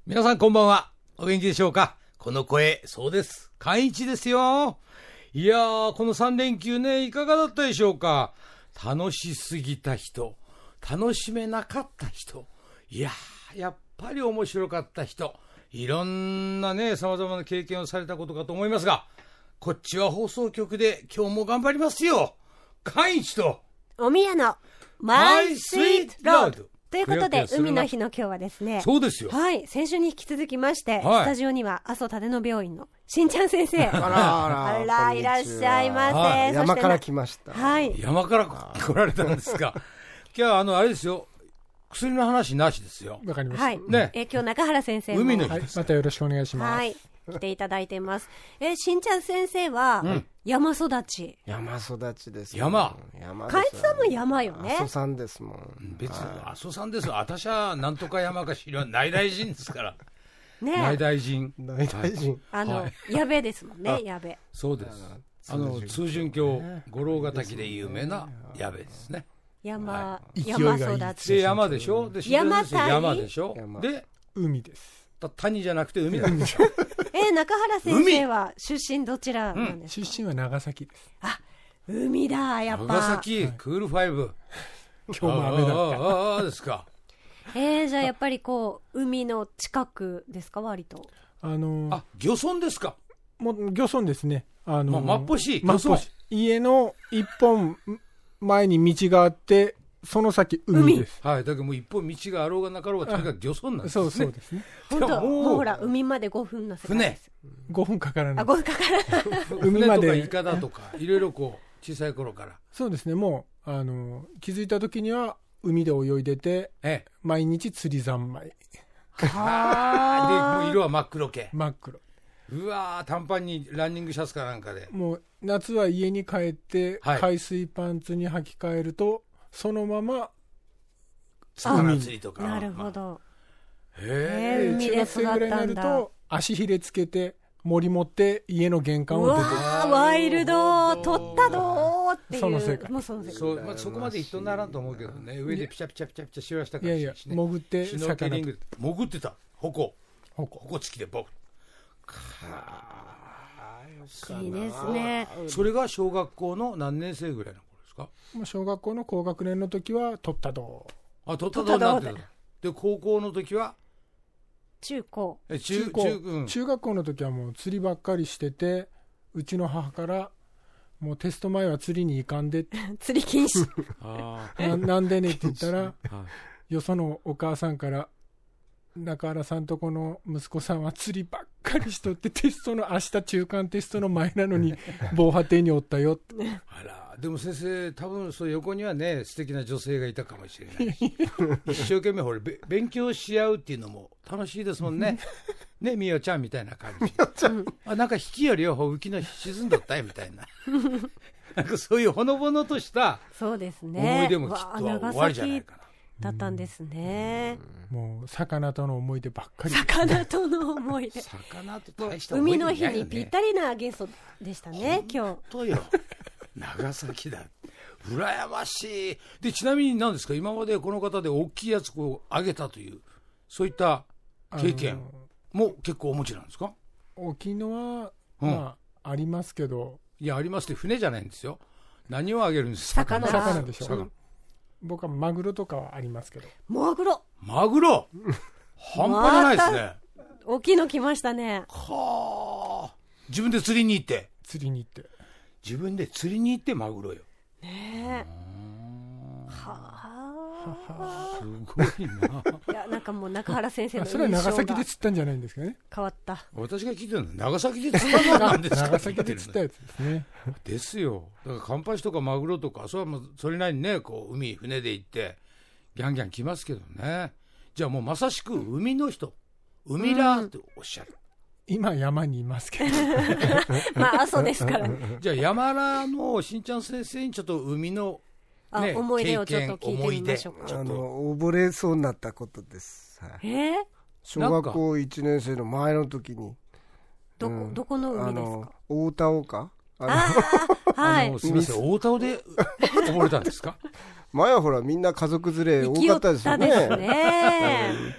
皆さんこんばんは。お元気でしょうか。この声、そうです。寛一ですよ。いやー、この3連休ね、いかがだったでしょうか。楽しすぎた人、楽しめなかった人、いやー、やっぱり面白かった人、いろんなね、様々な経験をされたことかと思いますが、こっちは放送局で今日も頑張りますよ。寛一とおみやのマイスイートロードということで、海の日の今日はですね、 そうですよ。 はい、先週に引き続きまして、 はい、 スタジオには阿蘇立野病院のしんちゃん先生、 あらいらっしゃいませ、 はい、山から来ました。 はい、 山から来られたんですか。今日はあれですよ、薬の話なしですよ。 わかりました。 はい、 ね、 今日中原先生も海の日です、 はい、またよろしくお願いします。 はい、来ていただいています。しんちゃん先生は、山育ち。 山育ちです、 ね。山かいつさんも山よね。 阿蘇山ですもん。 別に阿蘇山です。私はなんとか山か知らない。内大臣ですから。 ね、 内大臣。 内大臣。 矢部ですもんね、矢部。 そうです。通順橋五郎ヶ滝で有名な矢部ですね。 山育ち。 で山でしょ。で山でしょ。で海です。 谷じゃなくて海なんです。 中原先生は出身どちらなんですか。 出身は長崎です。 あ、海だ、やっぱ長崎、クール5。 今日も雨だった。 ああですか。 じゃあやっぱりこう海の近くですか、割と。 漁村ですか。 もう漁村ですね。 まっぽし家の一本前に道があって、その先海です。 はい、だけどもう一本道があろうがなかろうがとにかく漁村なんですね。 そうですね。 本当、もうほら海まで5分の世界です。 5分かからない。 5分かからない。 海までイカだとかいろいろこう小さい頃から。 そうですね。もう気づいた時には海で泳いでて、毎日釣り三昧。 でもう色は真っ黒系。 真っ黒。 うわー、短パンにランニングシャツかなんかで。 もう夏は家に帰って、海水パンツに履き替えるとそのまま魚釣りとか。 なるほど。 中学生ぐらいになると足ひれつけて森持って家の玄関を出て、 ワイルド、取ったどーっていう、 その世界。 そこまで一とならんと思うけどね。上でピチャピチャピチャピチャしわしたから。 いや潜って魚潜ってた。矛付きでボク。 いいですね。 それが小学校の何年生ぐらいの頃ですか。 小学校の高学年の時は取ったどう。取ったどうになってた。で高校の時は中学校の時はもう釣りばっかりしてて、うちの母からもうテスト前は釣りに行かんで釣り禁止なんでねって言ったら、よそのお母さんから中原さんとこの息子さんは釣りばっかりしとってテストの明日中間テストの前なのに防波堤におったよって。 あら、でも先生多分そう横にはね素敵な女性がいたかもしれないし一生懸命勉強し合うっていうのも楽しいですもんね。ね、みよちゃんみたいな感じ。なんか引きより浮きの沈んどったよみたいななんかそういうほのぼのとした思い出もきっと終わりじゃないかな。 だったんですね。 もう魚との思い出ばっかり。 魚との思い出。 魚と大した思い出ないよね。 海の日にぴったりなゲストでしたね、今日。 本当よ。長崎だ。羨ましい。で、ちなみに何ですか、今までこの方で大きいやつをあげたという、そういった経験も結構お持ちなんですか。 大きいのは、ありますけど。 いや、ありますって船じゃないんですよ。何をあげるんですか。 魚でしょ。僕はマグロとかはありますけど。 マグロ半端じゃないですね。 大きいの来ましたね。 はあ。自分で釣りに行って自分で釣りに行ってマグロよねえ。 すごいな。 いや、なんかもう中原先生の印象がそれは長崎で釣ったんじゃないんですかね。 変わった。 私が聞いてるの長崎で釣ったのなんですか。 長崎で釣ったやつですね。 ですよ。だからカンパチとかマグロとかそれはもうそれなりにね、こう船で行ってギャンギャン来ますけどね。じゃあもうまさしく海の人、海らっておっしゃる。 今山にいますけど阿蘇ですからね。 じゃあ山らのしんちゃん先生にちょっと海の思い出をちょっと聞いてみましょうか。 溺れそうになったことです。小学校1年生の前の時に。 どこの海ですか。 大田尾か。 はい。 すみません、大田尾で溺れたんですか。 前はほらみんな家族連れ多かったですよね。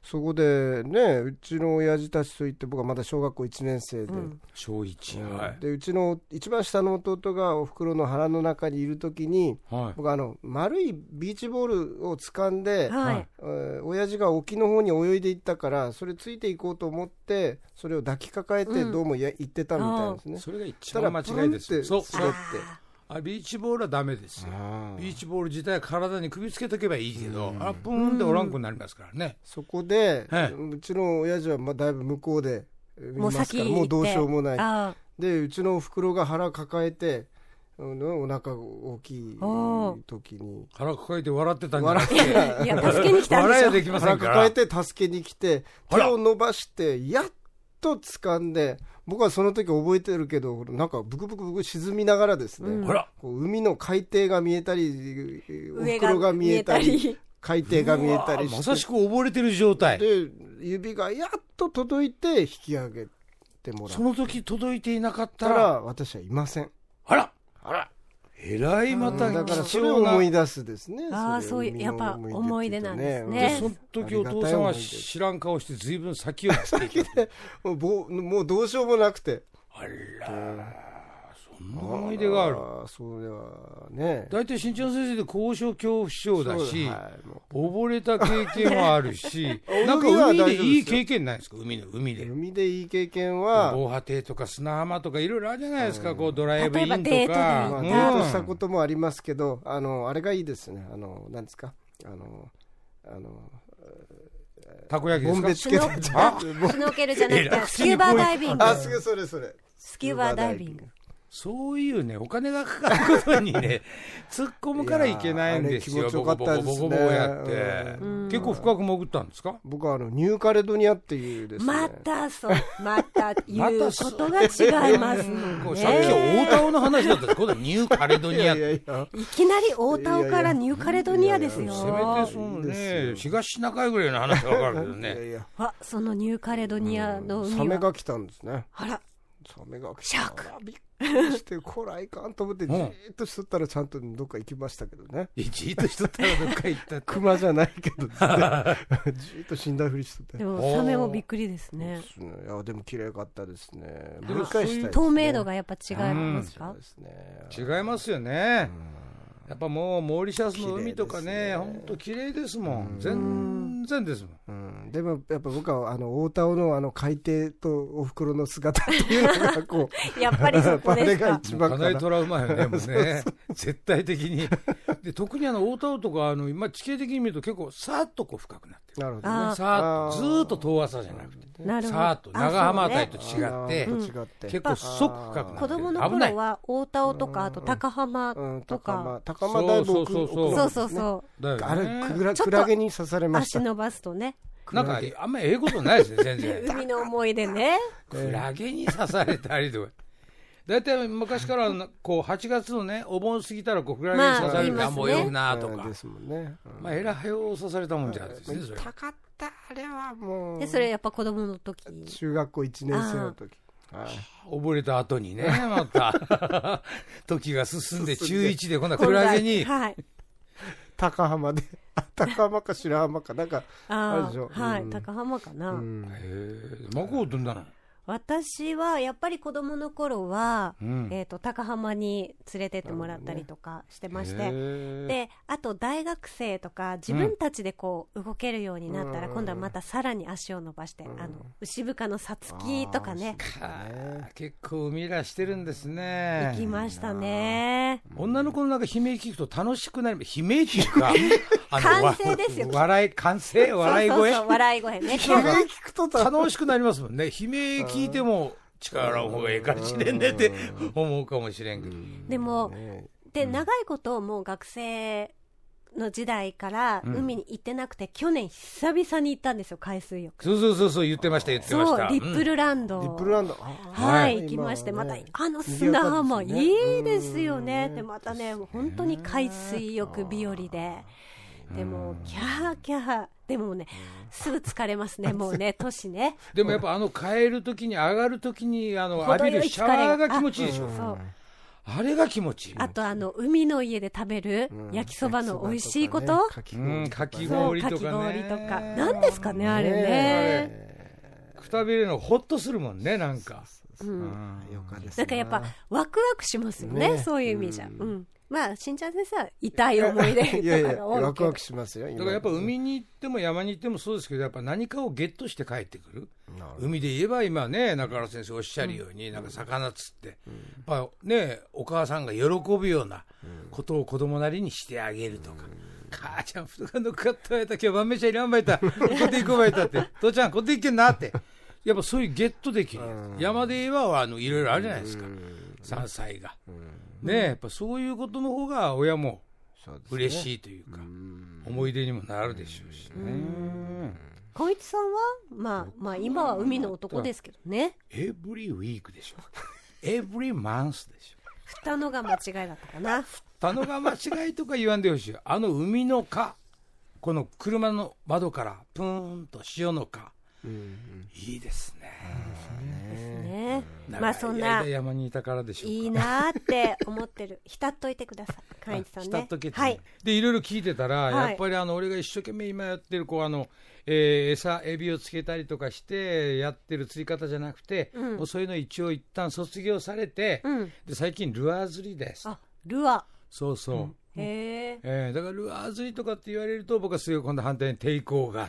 そこでね、うちの親父たちといって、僕はまだ小学校1年生で、 小1、はい、 でうちの一番下の弟がお袋の腹の中にいるときに、僕丸いビーチボールを掴んで、親父が沖の方に泳いでいったから、それついていこうと思ってそれを抱きかかえてどうも行ってたみたいですね。 それが一番間違いですよ。 そうビーチボールはダメですよ。ビーチボール自体は体に首つけとけばいいけど、プーンっておらんこになりますからね。 そこで、うちの親父はだいぶ向こうで見ますから、もうどうしようもない。でうちのおふくろが腹抱えて、お腹大きい時に腹抱えて笑ってたんじゃなくて、 いや助けに来たんでしょ。 笑いはできませんから。 腹抱えて助けに来て、手を伸ばしてやっと掴んで、僕はその時覚えてるけど、なんかブクブクブク沈みながらですね、こう海の海底が見えたり、おふくろが見えたり、海底が見えたりして、 まさしく溺れてる状態で、指がやっと届いて引き上げてもらう。 その時届いていなかったら私はいません。 あらえらい、まただからそれを思い出すですね。 そういうやっぱ思い出なんですね。 でその時お父さんは知らん顔して随分先を行ってもうどうしようもなくて、 あら、そんな思い出がある。 それはね、 大体新ちゃん先生で高所恐怖症だし、溺れた経験はあるしなんか海でいい経験ないですか？海でいい経験は、 防波堤とか砂浜とかいろいろあるじゃないですか、こうドライブインとかデートしたこともありますけど、あれがいいですね。何ですか、 たこ焼きですか？ ボンベつけてシュノーケルじゃなくてスキューバダイビング。 それスキューバダイビング。 そういうね、お金がかかることにね突っ込むからいけないんですよ。ボコボコやって、結構深く潜ったんですか？ 僕はニューカレドニアっていうですね、 また言うことが違いますね。 さっき大田尾の話だったんです。今度はニューカレドニアっていきなり大田尾からニューカレドニアですよ。 せめてそのね、東シナ海ぐらいの話は分かるけどねそのニューカレドニアの海はサメが来たんですね。 あら、 サメが来た。 シャークしてこらいかんと思ってじーっとしとったらちゃんとどっか行きましたけどね。 じーっとしとったらどっか行ったクマじゃないけどじーっと死んだふりしとって。 でもサメもびっくりですね。 いやでも綺麗かったですね。 分解したいですね。透明度がやっぱ違いますか？ 違いますよね。やっぱもうモーリシャスの海とかね、本当綺麗ですもん。全然ですもん。 でもやっぱ僕は大田尾の海底とおふくろの姿っていうのがこうやっぱりそこですか。 かなりトラウマよね、もうね絶対的に。で特に大田尾とか今地形的に見ると結構さーっとこう深くなってる。 なるほどね。 さーっとずーっと遠浅じゃなくて、さーっと長浜あたりと違って結構即深くなってる。 子供の頃は大田尾とかあと高浜とか、 高浜だいぶそうあれクラゲに刺されました。 足伸ばすとね、 なんかあんまりええことないですね全然。 海の思い出ね。 クラゲに刺されたりとか。だいたい昔からこう8月のねお盆過ぎたらこうクラゲに刺されてもう泳ぐなとか。えらはよ刺されたもんじゃですねそれ。 高かったあれはもう。 でそれやっぱ子供の時。 中学校1年生の時。 溺れた後にねまた時が進んで中1で今度はクラゲに高浜で高浜か白浜かなんかあるでしょ。 高浜かな。 孫どんなの？ 私はやっぱり子供の頃は、高浜に連れてってもらったりとかしてまして、であと大学生とか自分たちでこう動けるようになったら、今度はまたさらに足を伸ばして、牛深のさつきとかね、 結構海らしてるんですね。 行きましたね。 女の子のなんか悲鳴聞くと楽しくなる。悲鳴っていうか歓声ですよ。 笑い声そう笑い声ね。 悲鳴聞くと楽しくなりますもんね。悲鳴聞いても力の方がいいかもしれんねって思うかもしれんけど、 でも長いこともう学生の時代から海に行ってなくて、去年久々に行ったんですよ、海水浴。 そう言ってました。 そうリップルランド、行きまして、また砂浜いいですよね。でまたね本当に海水浴日和でもキャーキャー、でもねすぐ疲れますねもうね年ね。 でもやっぱ帰る時に上がる時に浴びるシャワーが気持ちいいでしょ。 あれが気持ちいい。 あと海の家で食べる焼きそばの美味しいこと、 かき氷とかね。 何ですかね、あれね。 くたびれるのほっとするもんね、なんか。 なんかやっぱワクワクしますよね、そういう意味じゃ。まあ、しんちゃん先生は痛い思い出とかが多いけど。 ワクワクしますよ。 だからやっぱ海に行っても山に行ってもそうですけど、やっぱ何かをゲットして帰ってくる。海で言えば今ね、中原先生おっしゃるように、なんか魚釣って、やっぱね、お母さんが喜ぶようなことを子供なりにしてあげるとか。母ちゃん、布団が乗っかったやった、今日晩飯はいらんばいた、ここで行こうばいたって、父ちゃん、ここで行けんなって。やっぱそういうゲットできる。山で言えばいろいろあるじゃないですか。山菜が。ね、やっぱそういうことの方が親も嬉しいというか、思い出にもなるでしょうしね。 浩一さんは、まあ今は海の男ですけどね。 エブリウィークでしょ。エブリマンスでしょ。 蓋のが間違いだったかな。 蓋のが間違いとか言わんでほしい。海の蚊、この車の窓からプーンと潮の蚊、いいですね。 まあそんな山にいたからでしょうか。 いいなって思ってる。浸っといてください、寛一さんね。 浸っとけて、はい。でいろいろ聞いてたら、やっぱり俺が一生懸命今やってるエビをつけたりとかしてやってる釣り方じゃなくて、もうそういうの一旦卒業されて、で最近ルアー釣りです。 ルアー。 そうそう。 へだからルアー釣りとかって言われると僕はすごい今度反対に抵抗があって。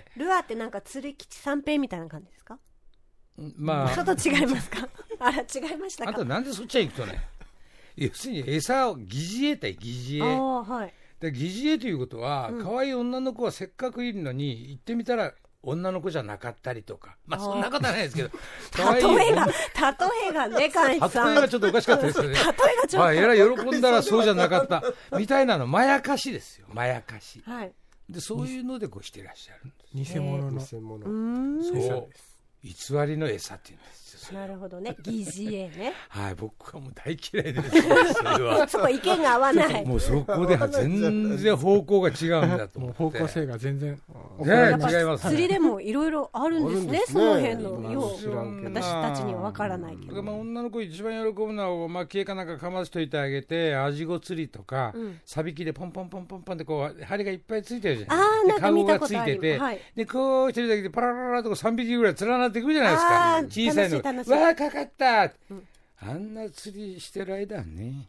ルアーってなんか釣り吉三平みたいな感じですか？ まあ、 ちょっと違いますか？あら、違いましたか？ あとなんでそっちへ行くとね、要するに餌を疑似餌疑似餌。 はい。 で疑似餌ということは、可愛い女の子はせっかくいるのに行ってみたら女の子じゃなかったりとか、まあそんなことはないですけど、 例えがね、寛一さん。 例えがちょっとおかしかったですよね。 例えがちょっと。 えらい喜んだらそうじゃなかったみたいなの、まやかしですよ、まやかし。 はい。 でそういうのでしてらっしゃるんです。 偽物の。 そう。偽りの餌っていうんですよ。 なるほどね、疑似餌ね。 はい、僕はもう大嫌いです。それは。 そこ意見が合わない。 もうそこで全然方向が違うんだと思って。 方向性が全然。 違います。 釣りでもいろいろあるんですね、その辺のよう。私たちには分からないけど。 女の子一番喜ぶのは蒔絵かなんかかましといてあげて、アジゴ釣りとか、サビキでポンポンポンポンポンってこう針がいっぱいついてるじゃないですか。カゴがついてて、でこうしてるだけでパラララと3匹ぐらい連なってくるじゃないですか。小さいの。わあかかった、あんな釣りしてる間ね。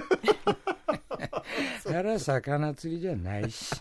あら魚釣りじゃないし。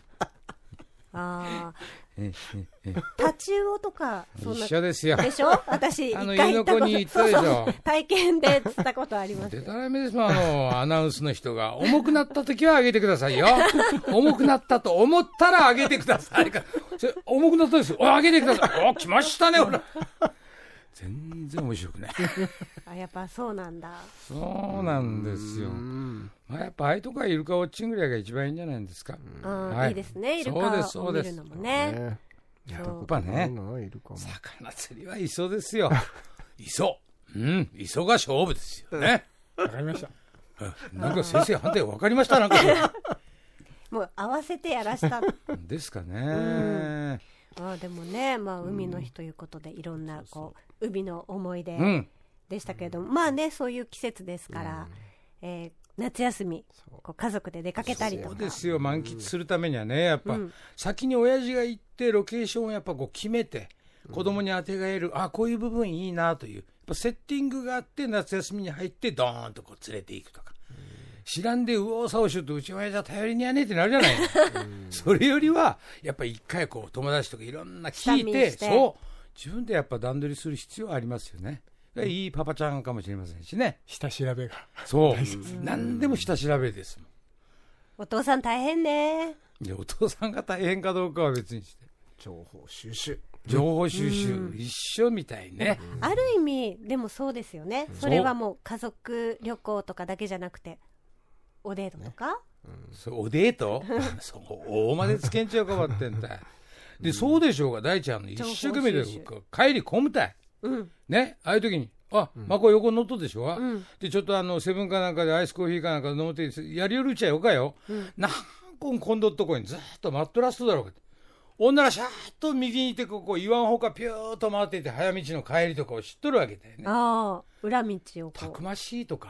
タチウオとか一緒ですよ。 でしょ？私一回行ったこと行ったでしょ。 体験で釣ったことあります。 でたらめですもん、アナウンスの人が重くなった時は上げてくださいよ。重くなったと思ったら上げてください。重くなったですよ。上げてください。来ましたね、ほら。全然面白くない。 やっぱそうなんだ。 そうなんですよ。まあやっぱああいうとこはイルカウォッチングぐらいが一番いいんじゃないですか。 いいですね、イルカを見るのもね。 やっぱね、魚釣りは磯ですよ。磯が勝負ですよね。 わかりました。 なんか先生判定わかりました？なんかもう合わせてやらしたですかね。 でもね、海の日ということでいろんな海の思い出でしたけれども、まあね、そういう季節ですから、夏休み家族で出かけたりとか。 そうですよ、満喫するためにはね、やっぱ先に親父が行ってロケーションをやっぱ決めて子供に当てがえる、こういう部分いいなというやっぱセッティングがあって、夏休みに入ってドーンと連れていくとか。知らんで右往左往しようとうち親父は頼りにやねえってなるじゃない。それよりはやっぱり一回友達とかいろんな聞いて、そう自分でやっぱ段取りする必要ありますよね。いいパパちゃんかもしれませんしね。 下調べがそう何でも下調べですもん。 お父さん大変ね。 いやお父さんが大変かどうかは別にして、 情報収集一緒みたいね。 ある意味でもそうですよね。それはもう家族旅行とかだけじゃなくておデートとか、 おデートそう大間でつけんちゃうかばってんだ。でそうでしょうが、大ちゃんの一生懸命で帰り込むたい、ね、ああいう時にこう横に乗っとでしょ、でちょっとセブンかなんかでアイスコーヒーかなんか飲むてやりよるうちゃよかよ、なんこんこんどっとこにずっと待っとらすとだろうか。ほんならシャーッと右にいて岩んほかピューッと回っていて早道の帰りとかを知っとるわけだよね。 裏道をたくましいとか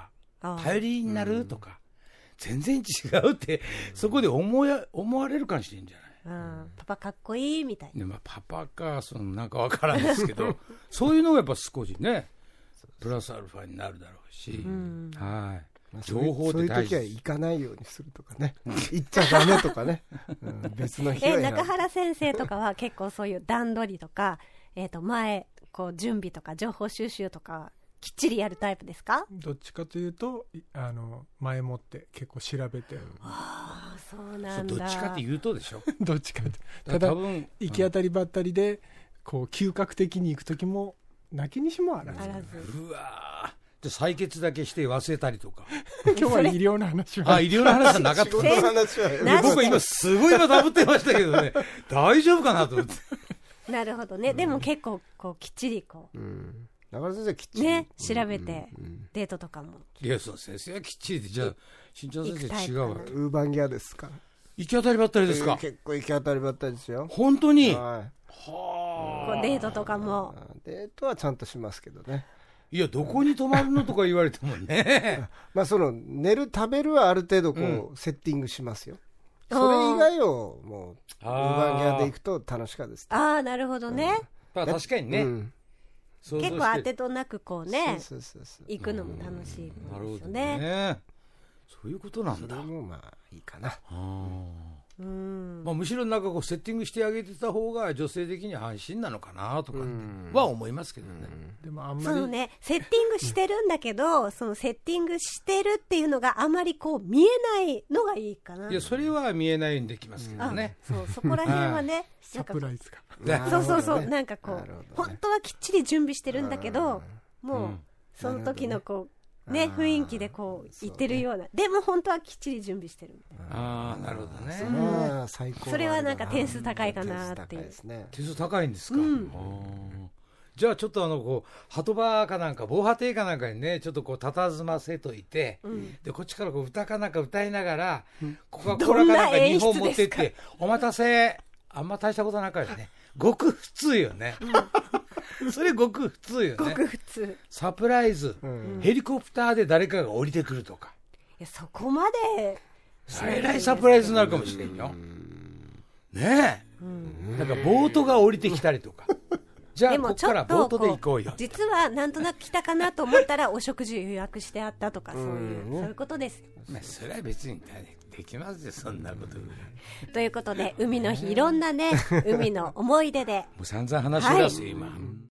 頼りになるとか、全然違うって、そこで思われるかもしれんじゃない。 パパかっこいいみたいな。 パパかなんかわからんですけどそういうのがやっぱ少しねプラスアルファになるだろうし、はい、情報って大事。そういう時は行かないようにするとかね行っちゃダメとかね、別の日は中原先生とかは結構そういう段取りとか前こう準備とか情報収集とかきっちりやるタイプですか？ どっちかというと前もって結構調べて。 ああ、そうなんだ。 どっちかって言うとでしょどっちかってただ行き当たりばったりでこう嗅覚的に行く時もなきにしもあらず。 うわじゃ採血だけして忘れたりとか今日は医療の話は医療の話はなかった。僕は今すごいダブってましたけどね大丈夫かなと思ってなるほどね。でも結構こうきっちりこう、 中原先生きっちりね調べて、デートとかも。 いやそう先生はきっちりで、じゃあ新ちゃん先生違うわけ。 ウーバンギャですか？ 行き当たりばったりですか？ 結構行き当たりばったりですよ。 本当に？ はこうデートとかも。 デートはちゃんとしますけどね。 いやどこに泊まるのとか言われてもねその寝る食べるはある程度こう、セッティングしますよ。それ以外をもうウーバンギャで行くと楽しかったです。 なるほどね。 確かにね、 結構当てとなくこうね行くのも楽しいですよね。 そういうことなんだ。 それもいいかな。 むしろなんかこうセッティングしてあげてた方が女性的には安心なのかなとかは思いますけどね。 でもあんまりそうね、セッティングしてるんだけどそのセッティングしてるっていうのがあまりこう見えないのがいいかな。 いやそれは見えないようにできますけどね。 そこら辺はねサプライズがそうなんかこう本当はきっちり準備してるんだけどもうその時のこう雰囲気でこう言ってるような、でも本当はきっちり準備してる。 なるほどね。 それはなんか点数高いかなっていう。 点数高いんですか？じゃあちょっとこう鳩場かなんか防波堤かなんかにねちょっとこう佇ませといて、でこっちからこう歌かなんか歌いながら、コカ・コーラかなんか2本持ってってお待たせ、あんま大したことなかよね。ごく普通よね。それごく普通よね。 ごく普通。 サプライズ、ヘリコプターで誰かが降りてくるとか。 いやそこまでえらいサプライズになるかもしれんよ。ねえ。なんかボートが降りてきたりとか。じゃあここからボートで行こうよ。 実はなんとなく来たかなと思ったらお食事予約してあったとかそういうことです。 それは別にできますよそんなこと。 ということで海の日いろんなね海の思い出でもう散々話し出すよ今。